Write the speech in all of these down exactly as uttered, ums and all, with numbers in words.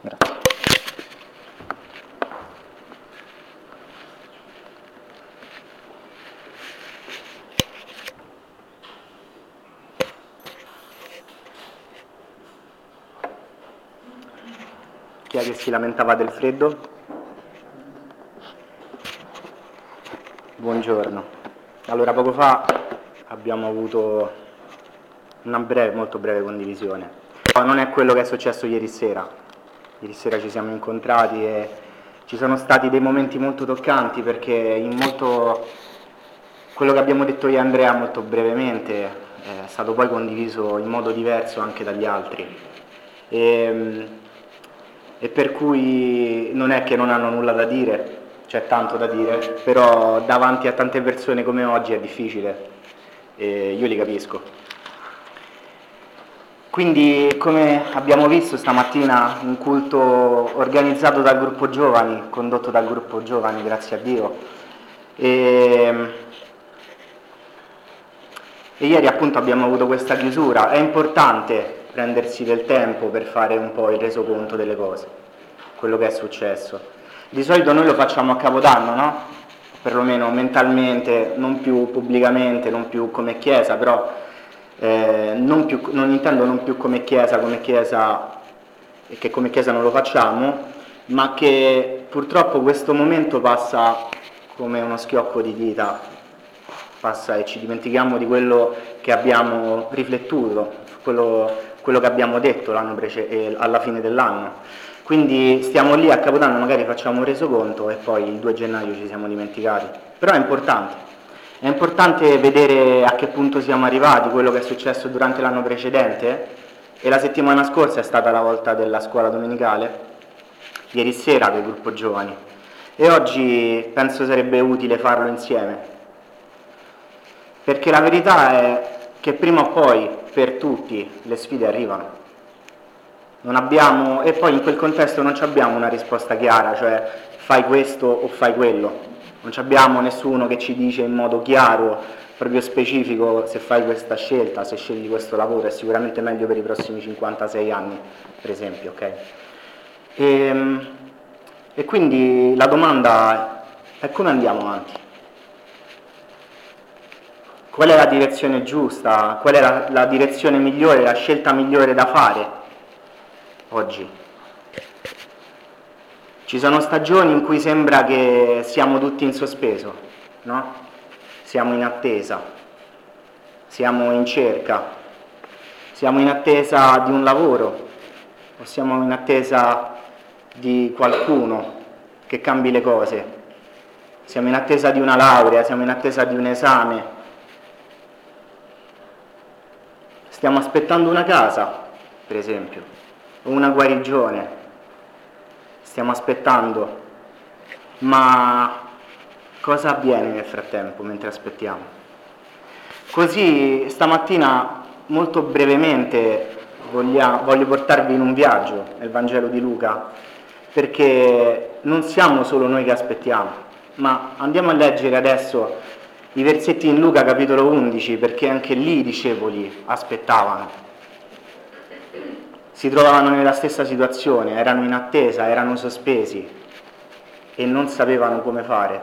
Grazie. Chi è che si lamentava del freddo? Buongiorno. Allora, poco fa abbiamo avuto una breve, molto breve condivisione. No, non è quello che è successo ieri sera. Ieri sera ci siamo incontrati e ci sono stati dei momenti molto toccanti, perché in molto quello che abbiamo detto io e Andrea molto brevemente è stato poi condiviso in modo diverso anche dagli altri. E, e per cui non è che non hanno nulla da dire, c'è tanto da dire, però davanti a tante persone come oggi è difficile e io li capisco. Quindi, come abbiamo visto stamattina, un culto organizzato dal gruppo giovani, condotto dal gruppo giovani, grazie a Dio. E, e ieri appunto abbiamo avuto questa chiusura. È importante prendersi del tempo per fare un po' il resoconto delle cose, quello che è successo. Di solito noi lo facciamo a Capodanno, no? Perlomeno mentalmente, non più pubblicamente, non più come Chiesa, però eh, non, più, non intendo non più come Chiesa, come Chiesa, e che come Chiesa non lo facciamo, ma che purtroppo questo momento passa come uno schiocco di dita, passa e ci dimentichiamo di quello che abbiamo riflettuto, quello, quello che abbiamo detto l'anno prece- alla fine dell'anno. Quindi stiamo lì a Capodanno, magari facciamo un resoconto e poi il due gennaio ci siamo dimenticati. Però è importante, è importante vedere a che punto siamo arrivati, quello che è successo durante l'anno precedente, e la settimana scorsa è stata la volta della scuola domenicale, ieri sera del gruppo giovani, e oggi penso sarebbe utile farlo insieme. Perché la verità è che prima o poi per tutti le sfide arrivano. Non abbiamo, e poi in quel contesto non abbiamo una risposta chiara, cioè fai questo o fai quello. Non abbiamo nessuno che ci dice in modo chiaro, proprio specifico, se fai questa scelta, se scegli questo lavoro, è sicuramente meglio per i prossimi cinquantasei anni, per esempio, ok? E, e quindi la domanda è come andiamo avanti? Qual è la direzione giusta? Qual è la, la direzione migliore, la scelta migliore da fare oggi? Ci sono stagioni in cui sembra che siamo tutti in sospeso, no? Siamo in attesa, siamo in cerca, siamo in attesa di un lavoro, o siamo in attesa di qualcuno che cambi le cose, siamo in attesa di una laurea, siamo in attesa di un esame. Stiamo aspettando una casa, per esempio, o una guarigione, stiamo aspettando, ma cosa avviene nel frattempo, mentre aspettiamo? Così stamattina, molto brevemente, voglia, voglio portarvi in un viaggio nel Vangelo di Luca, perché non siamo solo noi che aspettiamo, ma andiamo a leggere adesso i versetti in Luca capitolo undici, perché anche lì i discepoli aspettavano, si trovavano nella stessa situazione, erano in attesa, erano sospesi e non sapevano come fare.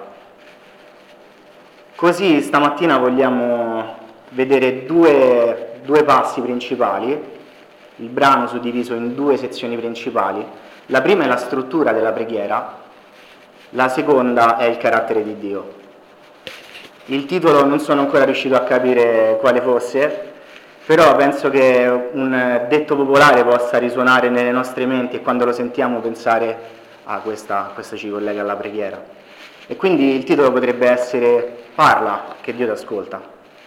Così stamattina vogliamo vedere due, due passi principali, il brano suddiviso in due sezioni principali. La prima è la struttura della preghiera, la seconda è il carattere di Dio. Il titolo non sono ancora riuscito a capire quale fosse, però penso che un detto popolare possa risuonare nelle nostre menti e quando lo sentiamo pensare a ah, questa, questo ci collega alla preghiera. E quindi il titolo potrebbe essere Parla, che Dio ti ascolta.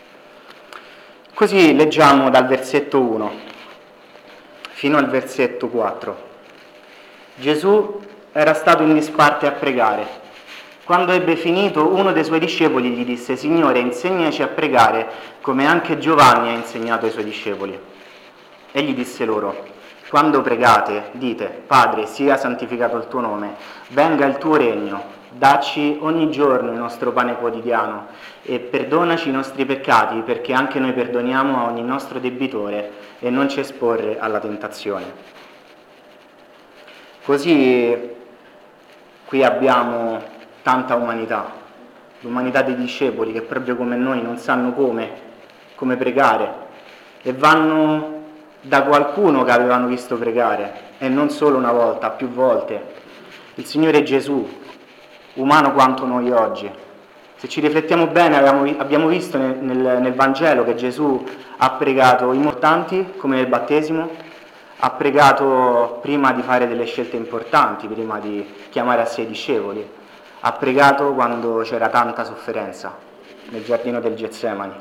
Così leggiamo dal versetto uno fino al versetto quattro. Gesù era stato in disparte a pregare. Quando ebbe finito, uno dei suoi discepoli gli disse: Signore, insegnaci a pregare come anche Giovanni ha insegnato ai suoi discepoli. Egli disse loro: quando pregate, dite: Padre, sia santificato il tuo nome, venga il tuo regno, dacci ogni giorno il nostro pane quotidiano e perdonaci i nostri peccati, perché anche noi perdoniamo a ogni nostro debitore, e non ci esporre alla tentazione. Così qui abbiamo tanta umanità, l'umanità dei discepoli che proprio come noi non sanno come, come pregare e vanno da qualcuno che avevano visto pregare, e non solo una volta, più volte, il Signore Gesù, umano quanto noi oggi. Se ci riflettiamo bene abbiamo visto nel, nel, nel Vangelo che Gesù ha pregato i mortanti come nel battesimo, ha pregato prima di fare delle scelte importanti, prima di chiamare a sé i discepoli, ha pregato quando c'era tanta sofferenza nel giardino del Getsemani.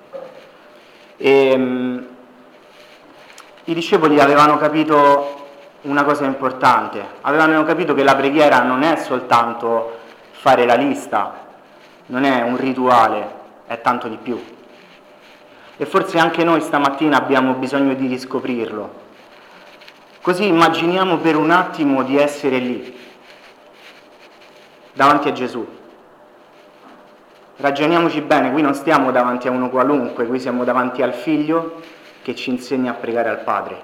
E, mh, i discepoli avevano capito una cosa importante, avevano capito che la preghiera non è soltanto fare la lista, non è un rituale, è tanto di più. E forse anche noi stamattina abbiamo bisogno di riscoprirlo. Così immaginiamo per un attimo di essere lì, davanti a Gesù. Ragioniamoci bene, qui non stiamo davanti a uno qualunque, qui siamo davanti al Figlio che ci insegna a pregare al Padre.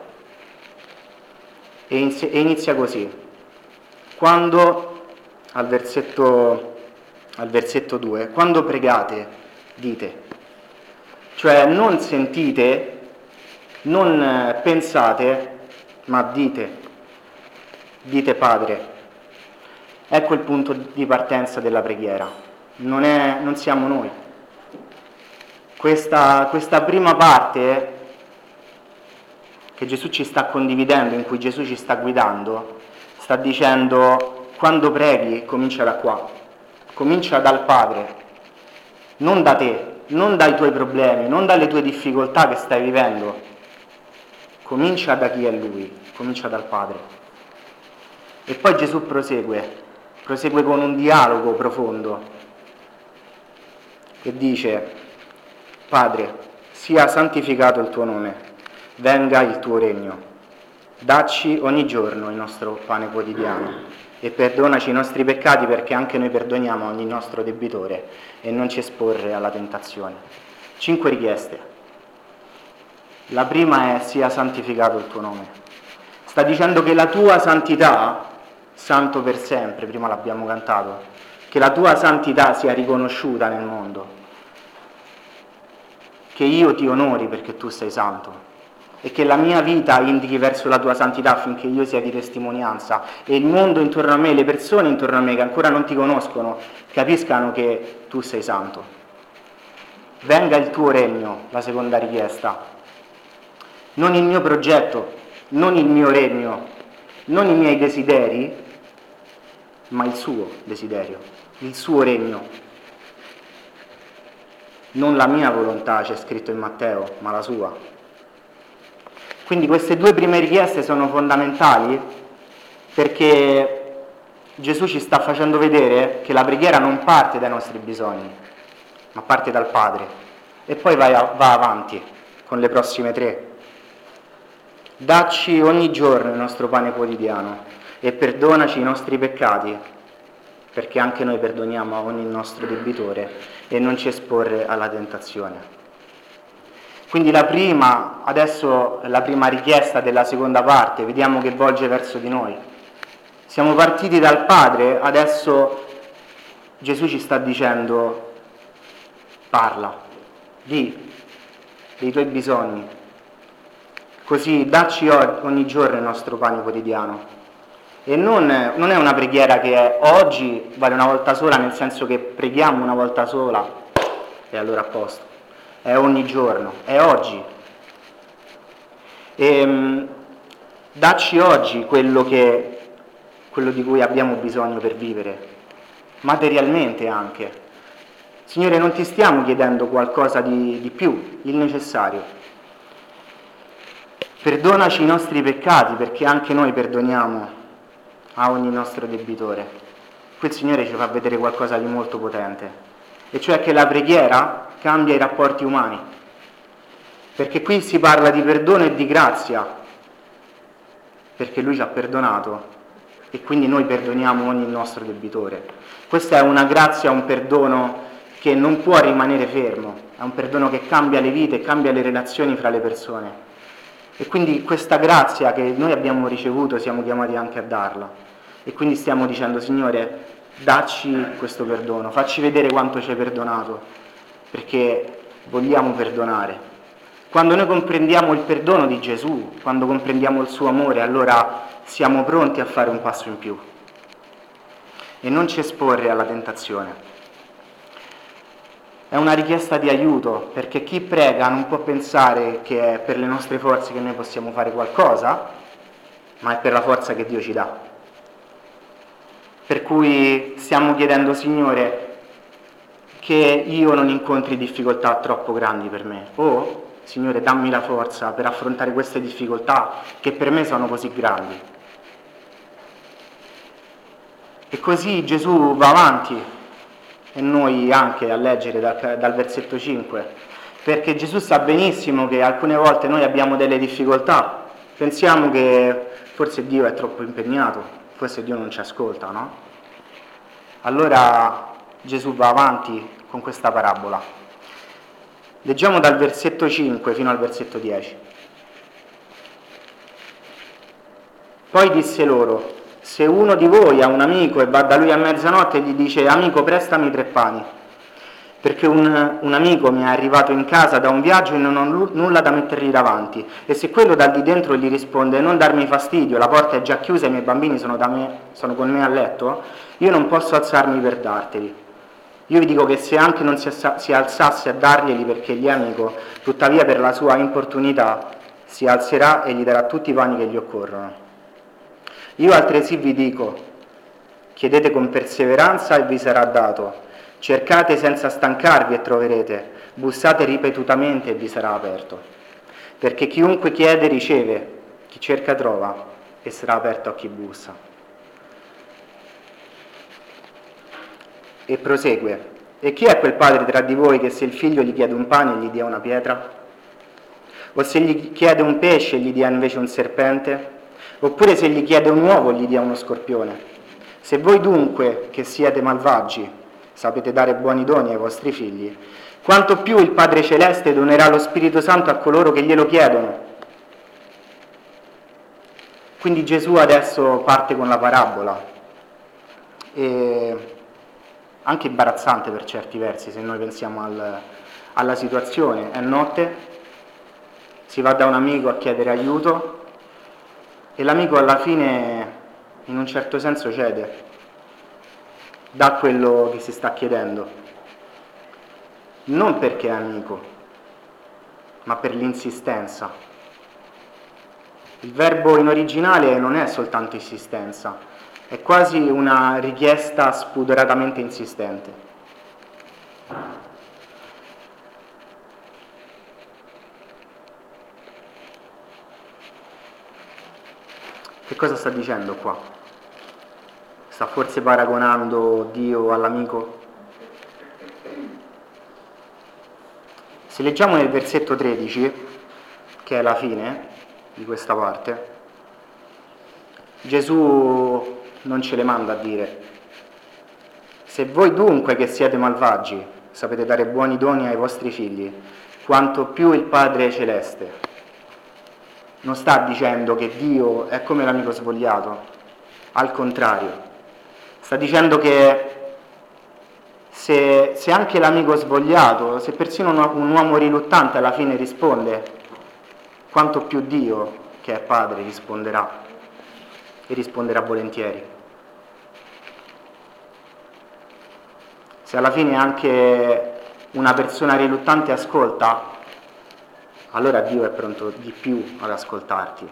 E inizia così. Quando, al versetto, al versetto due, quando pregate, dite. Cioè non sentite, non pensate, ma dite. Dite Padre. Ecco il punto di partenza della preghiera. Non, è, non siamo noi. Questa, questa prima parte che Gesù ci sta condividendo, in cui Gesù ci sta guidando, sta dicendo: quando preghi comincia da qua, comincia dal Padre, non da te, non dai tuoi problemi, non dalle tue difficoltà che stai vivendo, comincia da chi è Lui, comincia dal Padre. E poi Gesù prosegue, prosegue con un dialogo profondo e dice: Padre, sia santificato il tuo nome, venga il tuo regno, dacci ogni giorno il nostro pane quotidiano e perdonaci i nostri peccati perché anche noi perdoniamo ogni nostro debitore e non ci esporre alla tentazione. Cinque richieste. La prima è: sia santificato il tuo nome. Sta dicendo che la tua santità, santo per sempre, prima l'abbiamo cantato, che la tua santità sia riconosciuta nel mondo, che io ti onori perché tu sei santo e che la mia vita indichi verso la tua santità affinché io sia di testimonianza e il mondo intorno a me, le persone intorno a me che ancora non ti conoscono, capiscano che tu sei santo. Venga il tuo regno, la seconda richiesta. Non il mio progetto, non il mio regno, non i miei desideri, ma il suo desiderio, il suo regno. Non la mia volontà, c'è scritto in Matteo, ma la sua. Quindi queste due prime richieste sono fondamentali perché Gesù ci sta facendo vedere che la preghiera non parte dai nostri bisogni, ma parte dal Padre. E poi va, va avanti con le prossime tre. Dacci ogni giorno il nostro pane quotidiano e perdonaci i nostri peccati, perché anche noi perdoniamo a ogni nostro debitore e non ci esporre alla tentazione. Quindi la prima, adesso la prima richiesta della seconda parte, vediamo che volge verso di noi. Siamo partiti dal Padre, adesso Gesù ci sta dicendo: parla, di dei tuoi bisogni, così dacci ogni giorno il nostro pane quotidiano. E non, non è una preghiera che è oggi vale una volta sola, nel senso che preghiamo una volta sola e allora a posto. È ogni giorno, è oggi. E, mh, dacci oggi quello, che, quello di cui abbiamo bisogno per vivere, materialmente anche. Signore, non ti stiamo chiedendo qualcosa di, di più, il necessario. Perdonaci i nostri peccati perché anche noi perdoniamo a ogni nostro debitore. Qui il Signore ci fa vedere qualcosa di molto potente, e cioè che la preghiera cambia i rapporti umani, perché qui si parla di perdono e di grazia, perché Lui ci ha perdonato e quindi noi perdoniamo ogni nostro debitore. Questa è una grazia, un perdono che non può rimanere fermo, è un perdono che cambia le vite, cambia le relazioni fra le persone. E quindi questa grazia che noi abbiamo ricevuto siamo chiamati anche a darla. E quindi stiamo dicendo: Signore, dacci questo perdono, facci vedere quanto ci hai perdonato, perché vogliamo perdonare. Quando noi comprendiamo il perdono di Gesù, quando comprendiamo il suo amore, allora siamo pronti a fare un passo in più e non ci esporre alla tentazione. È una richiesta di aiuto, perché chi prega non può pensare che è per le nostre forze che noi possiamo fare qualcosa, ma è per la forza che Dio ci dà. Per cui stiamo chiedendo: Signore, che io non incontri difficoltà troppo grandi per me, o Signore, dammi la forza per affrontare queste difficoltà che per me sono così grandi. E così Gesù va avanti, e noi anche a leggere dal, dal versetto cinque, perché Gesù sa benissimo che alcune volte noi abbiamo delle difficoltà, pensiamo che forse Dio è troppo impegnato, forse Dio non ci ascolta, no? Allora Gesù va avanti con questa parabola. Leggiamo dal versetto cinque fino al versetto dieci. Poi disse loro: se uno di voi ha un amico e va da lui a mezzanotte e gli dice: amico, prestami tre pani, perché un, un amico mi è arrivato in casa da un viaggio e non ho nulla da mettergli davanti, e se quello dal di dentro gli risponde: non darmi fastidio, la porta è già chiusa e i miei bambini sono, da me, sono con me a letto, io non posso alzarmi per darteli. Io vi dico che se anche non si, si alzasse a darglieli perché gli è amico, tuttavia per la sua importunità si alzerà e gli darà tutti i pani che gli occorrono. Io altresì vi dico: chiedete con perseveranza e vi sarà dato, cercate senza stancarvi e troverete, bussate ripetutamente e vi sarà aperto. Perché chiunque chiede riceve, chi cerca trova e sarà aperto a chi bussa. E prosegue: e chi è quel padre tra di voi che se il figlio gli chiede un pane gli dia una pietra? O se gli chiede un pesce gli dia invece un serpente? Oppure se gli chiede un uovo gli dia uno scorpione? Se voi dunque, che siete malvagi, sapete dare buoni doni ai vostri figli, quanto più il Padre Celeste donerà lo Spirito Santo a coloro che glielo chiedono. Quindi Gesù adesso parte con la parabola, e anche imbarazzante per certi versi, se noi pensiamo al, alla situazione. È notte, si va da un amico a chiedere aiuto e l'amico alla fine in un certo senso cede, dà quello che si sta chiedendo, non perché è amico, ma per l'insistenza. Il verbo in originale non è soltanto insistenza, è quasi una richiesta spudoratamente insistente. Che cosa sta dicendo qua? Sta forse paragonando Dio all'amico? Se leggiamo nel versetto tredici, che è la fine di questa parte, Gesù non ce le manda a dire: se voi dunque che siete malvagi sapete dare buoni doni ai vostri figli, quanto più il Padre Celeste. Non sta dicendo che Dio è come l'amico svogliato, al contrario, sta dicendo che se, se anche l'amico svogliato, se persino un, un uomo riluttante alla fine risponde, quanto più Dio, che è Padre, risponderà, e risponderà volentieri. Se alla fine anche una persona riluttante ascolta, allora Dio è pronto di più ad ascoltarti.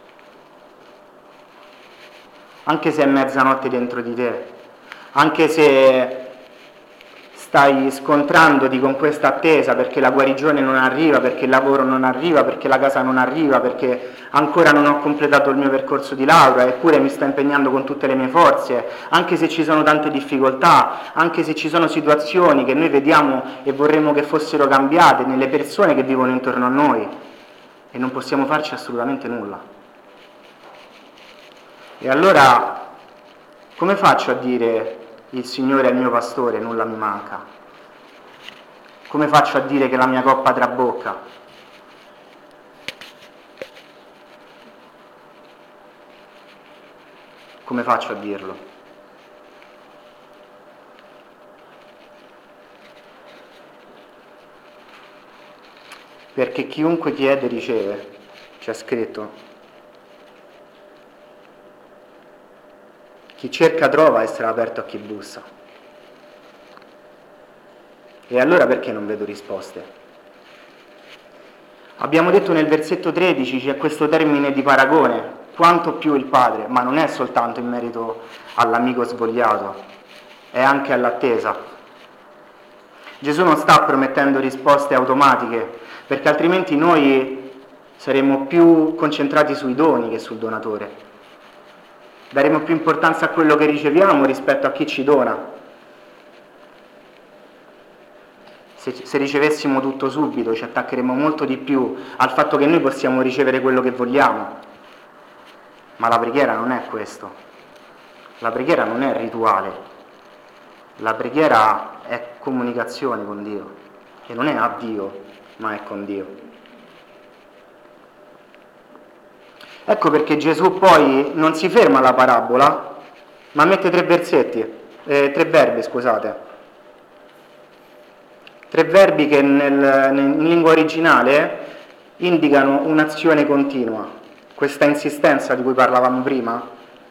Anche se è mezzanotte dentro di te, anche se stai scontrandoti con questa attesa perché la guarigione non arriva, perché il lavoro non arriva, perché la casa non arriva, perché ancora non ho completato il mio percorso di laurea, eppure mi sto impegnando con tutte le mie forze, anche se ci sono tante difficoltà, anche se ci sono situazioni che noi vediamo e vorremmo che fossero cambiate nelle persone che vivono intorno a noi, e non possiamo farci assolutamente nulla. E allora come faccio a dire: il Signore è il mio pastore, nulla mi manca? Come faccio a dire che la mia coppa trabocca? come faccio a dirlo? Perché chiunque chiede riceve, c'è scritto. Chi cerca trova e sarà aperto a chi bussa. E allora perché non vedo risposte? Abbiamo detto nel versetto tredici c'è questo termine di paragone, quanto più il Padre, ma non è soltanto in merito all'amico svogliato, è anche all'attesa. Gesù non sta promettendo risposte automatiche, perché altrimenti noi saremmo più concentrati sui doni che sul donatore. Daremo più importanza a quello che riceviamo rispetto a chi ci dona. Se, se ricevessimo tutto subito ci attaccheremo molto di più al fatto che noi possiamo ricevere quello che vogliamo. Ma la preghiera non è questo. La preghiera non è rituale. La preghiera è comunicazione con Dio. E non è a Dio, ma è con Dio. Ecco perché Gesù poi non si ferma alla parabola, ma mette tre versetti, eh, tre verbi, scusate. Tre verbi che nel, in lingua originale indicano un'azione continua, questa insistenza di cui parlavamo prima.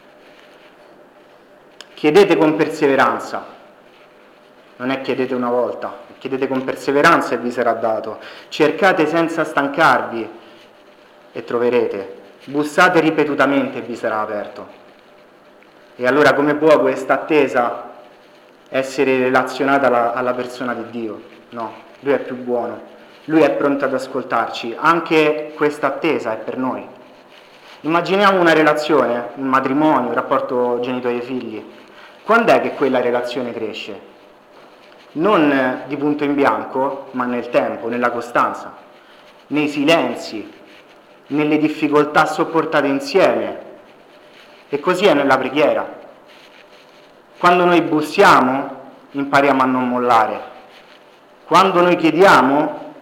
Chiedete con perseveranza, non è chiedete una volta, chiedete con perseveranza e vi sarà dato. Cercate senza stancarvi e troverete, bussate ripetutamente e vi sarà aperto. E allora come può questa attesa essere relazionata alla, alla persona di Dio? No, Lui è più buono, Lui è pronto ad ascoltarci, anche questa attesa è per noi. Immaginiamo una relazione, un matrimonio, un rapporto genitori e figli. Quando è che quella relazione cresce? Non di punto in bianco, ma nel tempo, nella costanza, nei silenzi, nelle difficoltà sopportate insieme. E così è nella preghiera. Quando noi bussiamo, impariamo a non mollare. Quando noi chiediamo,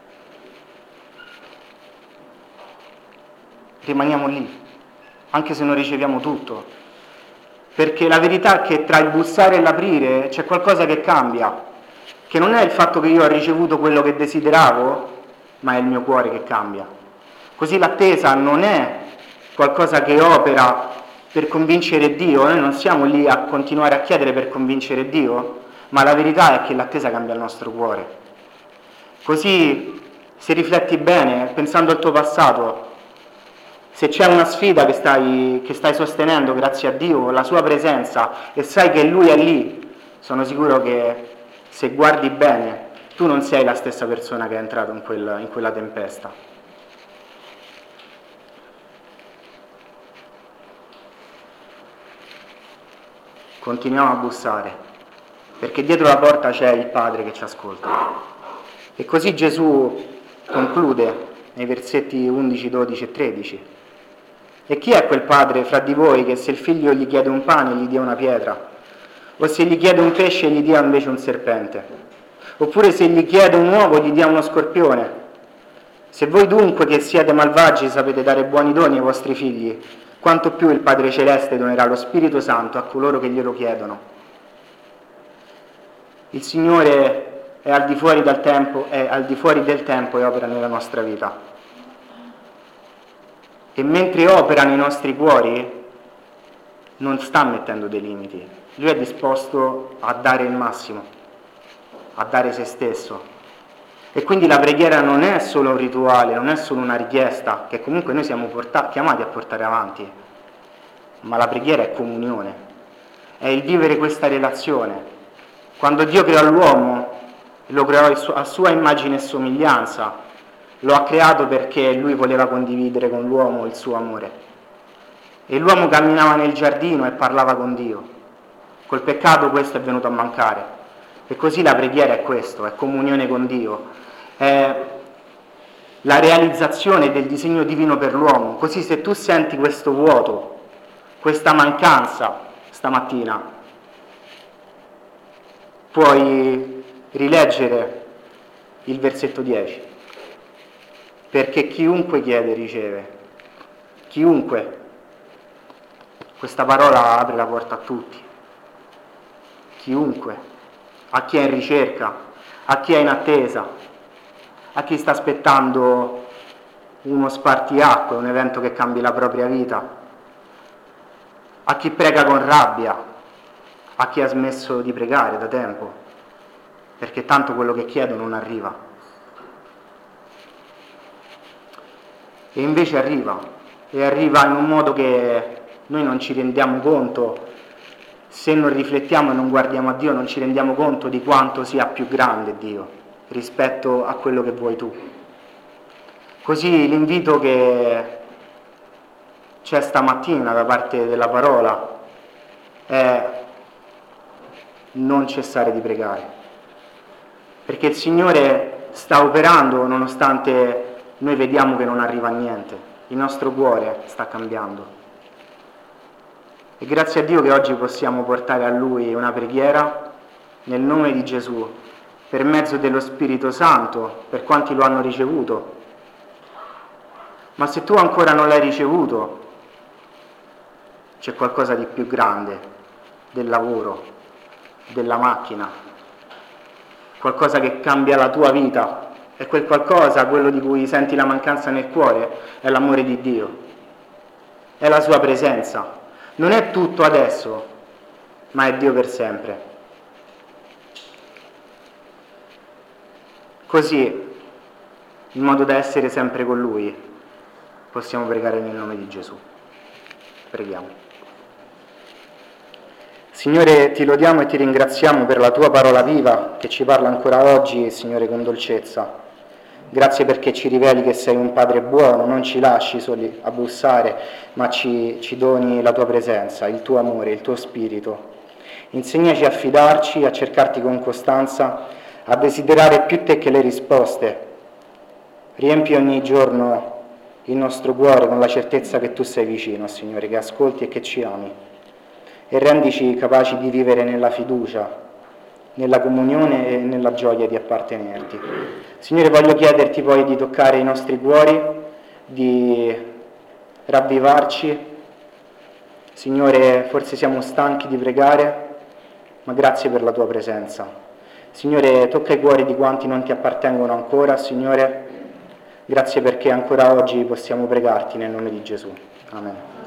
rimaniamo lì, anche se non riceviamo tutto. Perché la verità è che tra il bussare e l'aprire c'è qualcosa che cambia, che non è il fatto che io ho ricevuto quello che desideravo, ma è il mio cuore che cambia. Così l'attesa non è qualcosa che opera per convincere Dio, noi non siamo lì a continuare a chiedere per convincere Dio, ma la verità è che l'attesa cambia il nostro cuore. Così, se rifletti bene, pensando al tuo passato, se c'è una sfida che stai, che stai sostenendo grazie a Dio, con la sua presenza, e sai che Lui è lì, sono sicuro che se guardi bene, tu non sei la stessa persona che è entrato in quella, in quella tempesta. Continuiamo a bussare, perché dietro la porta c'è il Padre che ci ascolta. E così Gesù conclude nei versetti undici, dodici e tredici. E chi è quel padre fra di voi che se il figlio gli chiede un pane gli dia una pietra? O se gli chiede un pesce gli dia invece un serpente? Oppure se gli chiede un uovo gli dia uno scorpione? Se voi dunque che siete malvagi sapete dare buoni doni ai vostri figli, quanto più il Padre Celeste donerà lo Spirito Santo a coloro che glielo chiedono. Il Signore è al di fuori del tempo, è al di fuori del tempo e opera nella nostra vita. E mentre opera nei nostri cuori, non sta mettendo dei limiti. Lui è disposto a dare il massimo, a dare se stesso. E quindi la preghiera non è solo un rituale, non è solo una richiesta, che comunque noi siamo portati, chiamati a portare avanti, ma la preghiera è comunione, è il vivere questa relazione. Quando Dio creò l'uomo, lo creò a sua immagine e somiglianza, lo ha creato perché Lui voleva condividere con l'uomo il suo amore. E l'uomo camminava nel giardino e parlava con Dio. Col peccato questo è venuto a mancare. E così la preghiera è questo, è comunione con Dio, è la realizzazione del disegno divino per l'uomo. Così se tu senti questo vuoto, questa mancanza stamattina, puoi rileggere il versetto dieci. Perché chiunque chiede riceve. Chiunque. Questa parola apre la porta a tutti, chiunque, a chi è in ricerca, a chi è in attesa, a chi sta aspettando uno spartiacque, un evento che cambi la propria vita, a chi prega con rabbia, a chi ha smesso di pregare da tempo, perché tanto quello che chiedo non arriva. E invece arriva, e arriva in un modo che noi non ci rendiamo conto. Se non riflettiamo e non guardiamo a Dio, non ci rendiamo conto di quanto sia più grande Dio rispetto a quello che vuoi tu. Così l'invito che c'è stamattina da parte della parola è non cessare di pregare, perché il Signore sta operando nonostante noi vediamo che non arriva niente. Il nostro cuore sta cambiando. E grazie a Dio che oggi possiamo portare a Lui una preghiera nel nome di Gesù, per mezzo dello Spirito Santo, per quanti lo hanno ricevuto. Ma se tu ancora non l'hai ricevuto, c'è qualcosa di più grande del lavoro, della macchina, qualcosa che cambia la tua vita, e quel qualcosa, quello di cui senti la mancanza nel cuore, è l'amore di Dio, è la sua presenza. Non è tutto adesso, ma è Dio per sempre. Così, in modo da essere sempre con Lui, possiamo pregare nel nome di Gesù. Preghiamo. Signore, ti lodiamo e ti ringraziamo per la tua parola viva che ci parla ancora oggi, Signore, con dolcezza. Grazie perché ci riveli che sei un Padre buono, non ci lasci soli a bussare, ma ci, ci doni la tua presenza, il tuo amore, il tuo spirito. Insegnaci a fidarci, a cercarti con costanza, a desiderare più te che le risposte. Riempi ogni giorno il nostro cuore con la certezza che tu sei vicino, Signore, che ascolti e che ci ami. E rendici capaci di vivere nella fiducia, nella comunione e nella gioia di appartenerti. Signore, voglio chiederti poi di toccare i nostri cuori, di ravvivarci. Signore, forse siamo stanchi di pregare, ma grazie per la tua presenza. Signore, tocca i cuori di quanti non ti appartengono ancora, Signore, grazie perché ancora oggi possiamo pregarti nel nome di Gesù. Amen.